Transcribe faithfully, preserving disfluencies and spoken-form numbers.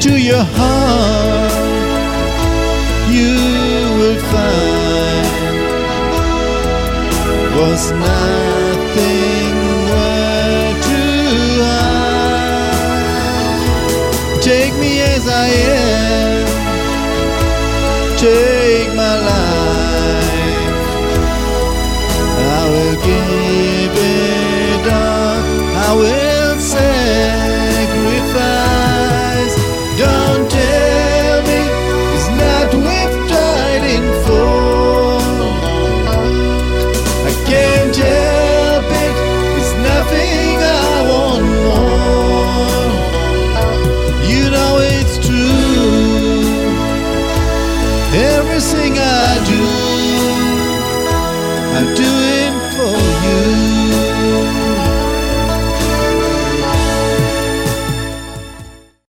to your heart, you will find was nothing worth to hide. Take me as I am, take my life, I will give it up, I will sacrifice. Don't tell me it's not worth fighting for. I can't help it, it's nothing I want more. You know it's true, everything I do, I do